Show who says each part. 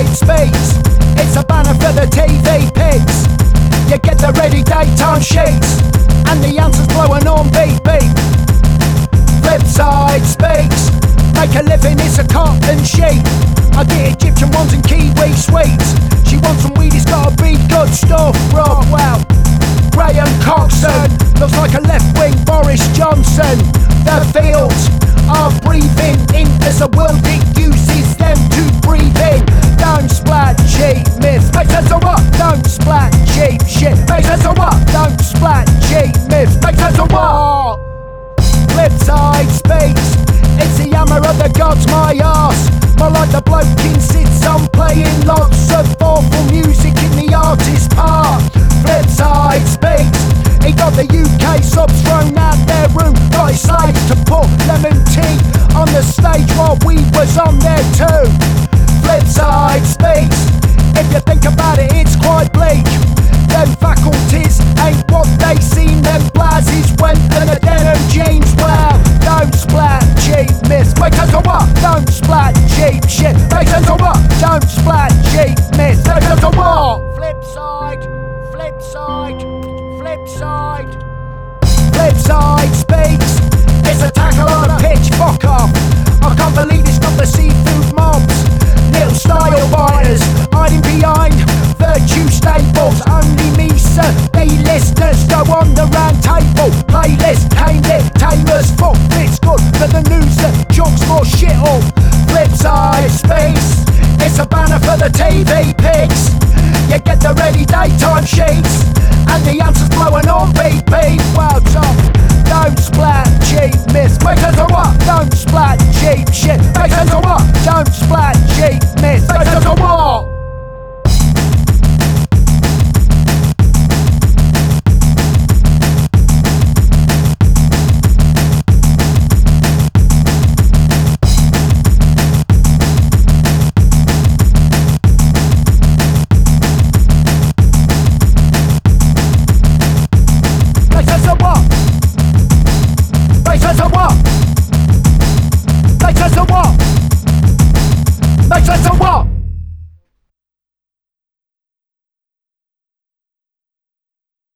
Speaker 1: side speaks. It's a banner for the TV pigs. You get the ready daytime sheets, and the answer's blowing on BB. Flip side speaks. Make a living, it's a cotton sheet. I get Egyptian ones and Kiwi sweets. She wants some weed, it's gotta be good stuff. Rob, well, Graham Coxon looks like a left-wing Boris Johnson. The fields are breathing in as the world it uses them to breathe in. Don't splat cheap myths. Make sense of what? Don't splat cheap shit. Make sense of what? Don't splat cheap myths. Make sense of what? Flip side speaks. It's the hammer of the gods, my arse. More like the bloke in sits on playing lots of awful music in the artist's part. Flip side speaks. He got the UK subs thrown out their room. Got his slaves to put lemon tea on the stage while we was on there too. Flip side speaks. If you think about it, it's quite bleak. Them faculties ain't what they seen. Them blazes went and the denim jeans. Well, don't splat cheap myths. Make sense of what? Don't splat cheap shit. Make sense of what? Don't splat cheap myths. Make sense of what? Flip side, flip side, flip side. Flip side speaks. It's a tackle on a pitch, fuck off. I can't believe it's not the seafood mobs. Little style fighters hiding behind virtue staples. Only me, sir, A-listers go on the round table. Playlist, tamed it, tamers, fuck, it's good for the news that chucks more shit up. Flip side speaks. It's a banner for the TV pigs. You get the ready daytime sheets, and the answer's blowing on BB. Well, Tom, don't splat cheap myths. Make us